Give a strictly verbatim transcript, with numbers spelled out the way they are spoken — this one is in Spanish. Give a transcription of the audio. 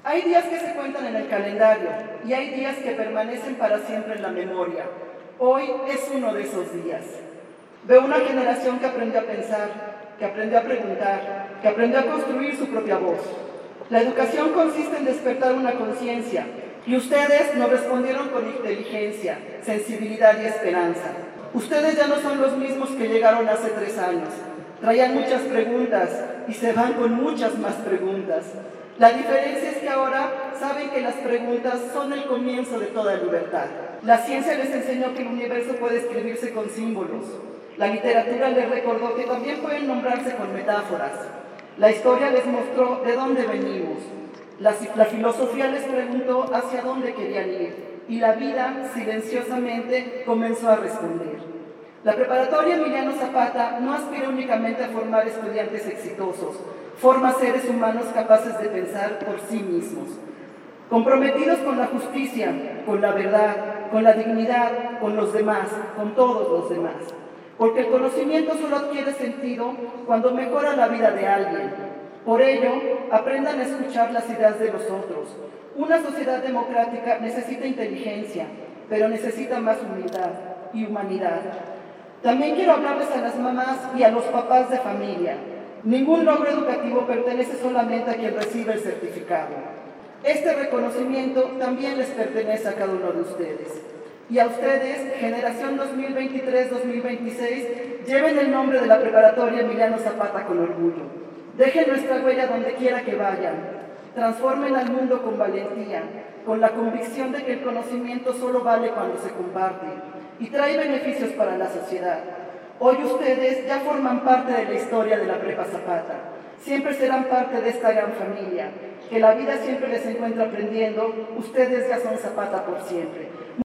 Hay días que se cuentan en el calendario y hay días que permanecen para siempre en la memoria. Hoy es uno de esos días. Veo una generación que aprendió a pensar, que aprendió a preguntar, que aprendió a construir su propia voz. La educación consiste en despertar una conciencia y ustedes nos respondieron con inteligencia, sensibilidad y esperanza. Ustedes ya no son los mismos que llegaron hace tres años. Traían muchas preguntas y se van con muchas más preguntas. La diferencia es que ahora saben que las preguntas son el comienzo de toda libertad. La ciencia les enseñó que el universo puede escribirse con símbolos. La literatura les recordó que también pueden nombrarse con metáforas. La historia les mostró de dónde venimos. La, la filosofía les preguntó hacia dónde querían ir. Y la vida, silenciosamente, comenzó a responder. La preparatoria Emiliano Zapata no aspira únicamente a formar estudiantes exitosos, forma seres humanos capaces de pensar por sí mismos, comprometidos con la justicia, con la verdad, con la dignidad, con los demás, con todos los demás. Porque el conocimiento solo adquiere sentido cuando mejora la vida de alguien. Por ello, aprendan a escuchar las ideas de los otros. Una sociedad democrática necesita inteligencia, pero necesita más humildad y humanidad. También quiero hablarles a las mamás y a los papás de familia. Ningún logro educativo pertenece solamente a quien recibe el certificado. Este reconocimiento también les pertenece a cada uno de ustedes. Y a ustedes, generación dos mil veintitrés dos mil veintiséis, lleven el nombre de la preparatoria Emiliano Zapata con orgullo. Dejen nuestra huella donde quiera que vayan. Transformen al mundo con valentía, con la convicción de que el conocimiento solo vale cuando se comparte y trae beneficios para la sociedad. Hoy ustedes ya forman parte de la historia de la Prepa Zapata. Siempre serán parte de esta gran familia. Que la vida siempre les encuentra aprendiendo. Ustedes ya son Zapata por siempre.